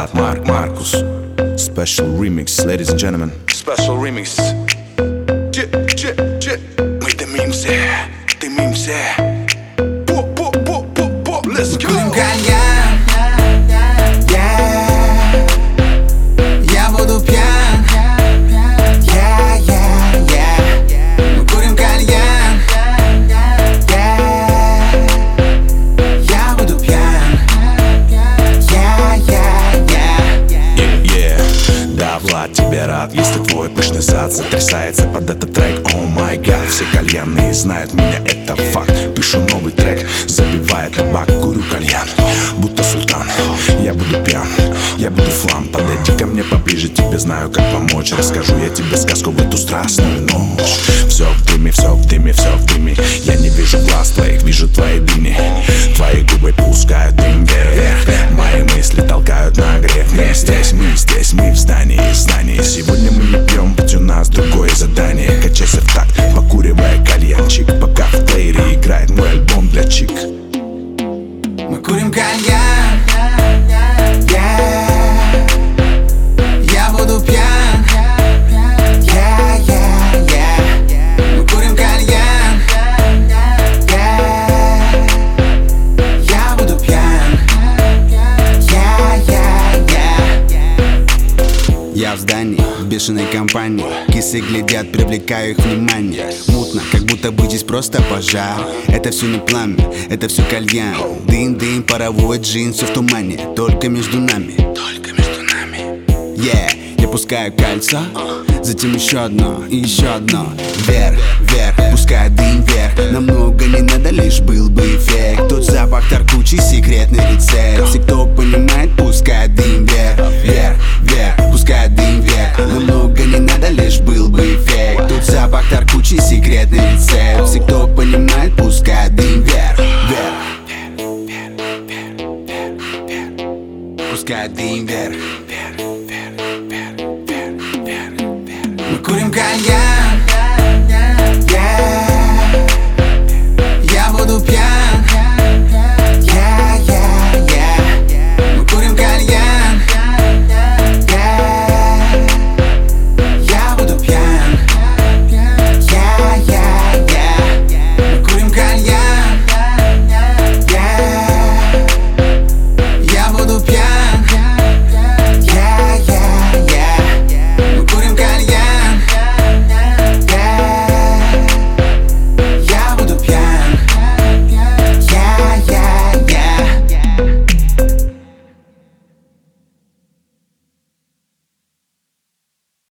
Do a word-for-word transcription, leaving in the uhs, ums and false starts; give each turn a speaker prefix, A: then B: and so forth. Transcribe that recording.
A: Mark, Mark, Marcus. Special remix, ladies and gentlemen.
B: Special remix. J, J, J. Мы дымимся, дымимся. По, по, по, по, по. Let's go.
C: Курим кальян, yeah. Я буду пьян, yeah, yeah, yeah. Мы курим кальян, yeah. Я буду пьян, yeah, yeah, yeah.
A: Yeah, yeah. Да, Влад, тебе рад, если твой пышный зад сотрясается под этот трек. О май гад, все кальянные знают меня, это факт. Пишу новый трек, забивает табак, курю кальян, будто султан. Я буду пьян, я буду флам. Подойди ко мне поближе, тебе знаю, как помочь. Расскажу я тебе сказку в эту страстную ночь. Все в дыме, все в дыме, все в дыме. Я не вижу глаз твоих, вижу твои дыни. Твои губы пускают дым вверх, мои мысли толкают на грех. Мы здесь, мы здесь, мы в здании, здании. Сегодня мы не пьем, ведь у нас другое задание. Качайся в такт, покуривая кальянчик, пока в плеере играет мой альбом для чик.
C: Мы курим кальян, yeah. Я буду пьян, yeah, yeah, yeah. Мы курим кальян, yeah. Я буду пьян, yeah, yeah, yeah. Я в здании, в бешеной компании. Кисы глядят, привлекаю их внимание. Мутно, как будто бы здесь просто пожар. Это все не пламя, это все кальян. Дым, дым, паровой джин, все в тумане. Только между нами, только между нами. Yeah, я пускаю кольцо, затем еще одно и еще одно. Вверх, вверх, пускай дым вверх. Намного не надо, лишь был бы эффект. Тот запах торкучий, секретный рецепт. Все, кто